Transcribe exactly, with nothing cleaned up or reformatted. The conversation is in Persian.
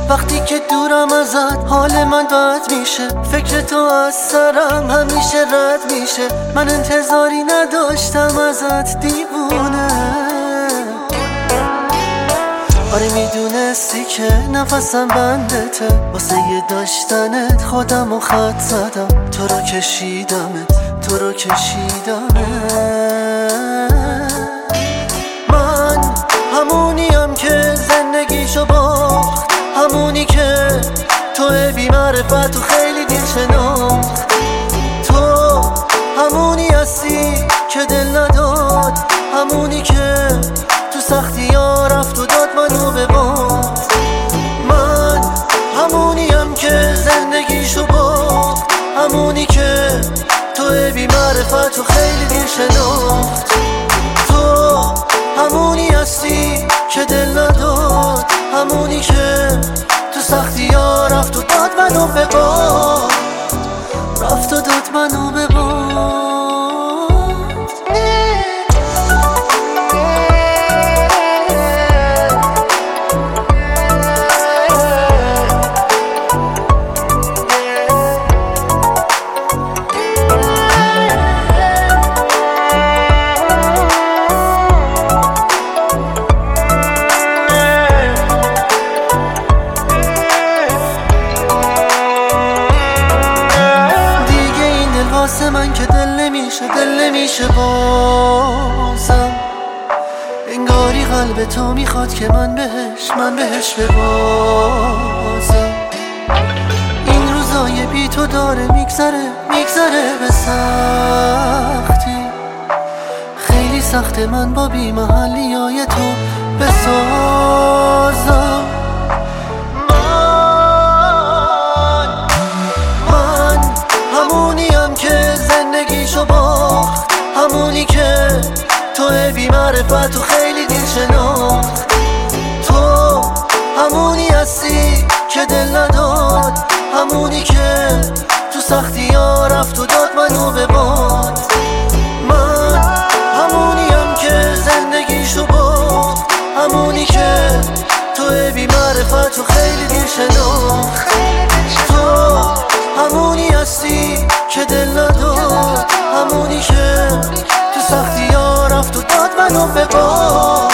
وقتی که دورم ازت حال من بد میشه، فکر تو از سرم همیشه رد میشه. من انتظاری نداشتم ازت دیوونه. آره میدونستی که نفسم بندته، واسه یه داشتنت خودم و خط زدم. تو رو کشیدمت، تو رو کشیدمت. من همونیم که زندگیشو باخت، همونی که تو بی معرفت و خیلی دیر شناخت. تو همونی هستی که دل نداد، همونی که تو سختی ها رفت و داد منو به باد. من همونیم که زندگیشو باخت، همونی که تو بی معرفت و خیلی دیر شناخت. تو همونی هستی که دل نداد، همونی که تو سختی ها رفت و داد منو به باد. رفت و داد منو به باد. واسه من که دل نمیشه، دل نمیشه بازم. انگاری قلب تو میخواد که من بهش، من بهش ببازم. این روزای بی تو داره میگذره، میگذره به سختی. خیلی سخته من با بی محلی های تو بسازم. زندگیشو باخت، همونی که تو بی معرفت و خیلی دیر شناخت. تو همونی هستی که دل نداد، همونی که تو سختی ها رفت و داد منو به باد. من همونیم که زندگیشو باخت، همونی که تو بی معرفت و خیلی دیر شناخت. تو همونی هستی که دل نداد، همونی که تو سختی ها رفت و داد منو به باد.